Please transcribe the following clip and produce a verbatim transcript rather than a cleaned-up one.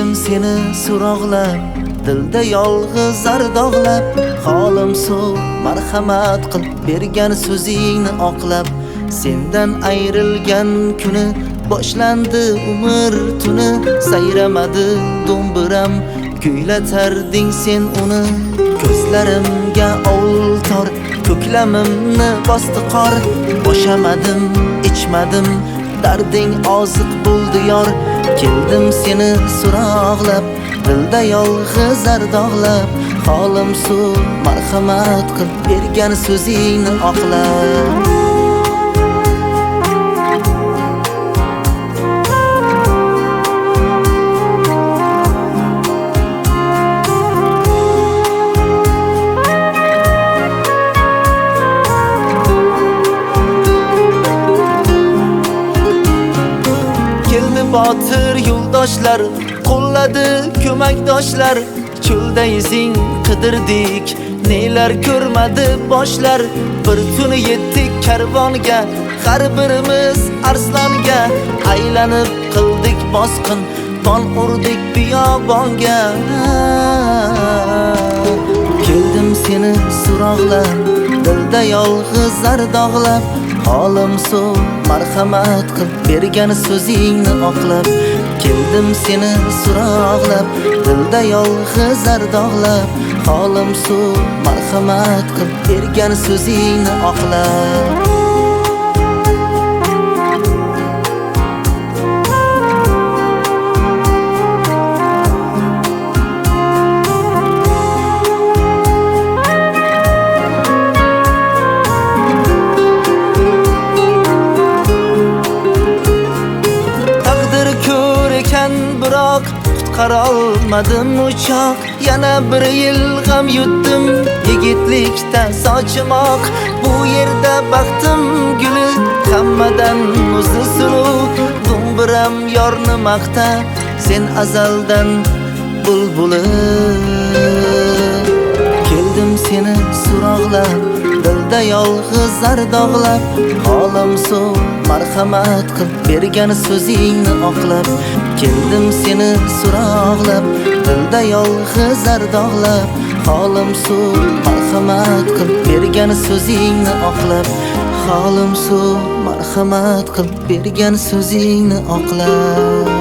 keldim seni so'roqlab, dilda yolg'iz ardog'lab, holim suv marhamat qil bergan so'zingni oqlab, sendan ayrilgan kuni boshlandi umr tuni, sayramadi do'mbiram kuylatarding sen uni. Ko'zlarimga ovul tor, ko'klamimni bosdi qor, boshamadim, ichmadim, darding oziq bo'ldi yor. Keldim seni so'roqlab, dilda yolg'iz ardog'lab, holim suv marhamat qil bergan so'zingni oqlab. Keldi botir yo'ldoshlar, qo'lladi ko'makdoshlar, cho'lda izing qidirdik, nelar ko'rmadi boshlar. Bir tuni yetdik karvonga, har birimiz arslonga, aylanib qildik bosqin, bon urdik biyobonga. Keldim seni so'roqlab, dilda yolg'iz ardog'lab, holim suv marhamat qil bergan so'zingni oqlab. Keldim seni so'roqlab, dilda yolg'iz ardog'lab, holim suv marhamat qil bergan so'zingni oqlab. Biroq qutqarolmadim uchoq, yana bir yil g'am yutdim, yigitlikda sochimoq. Bu yerda baxtim guli, hammadan o'zi suluv, do'mbiram yorni maqta, sen azaldan bulbuli. Keldim seni so'roqlab, dilda yolg'iz ardog'lab, holim suv marhamat qil bergan so'zingni oqlab. Keldim seni so'roqlab, dilda yolg'iz ardog'lab, holim suv marhamat qil bergan so'zingni oqlab. Holim suv marhamat qil bergan so'zingni oqlab.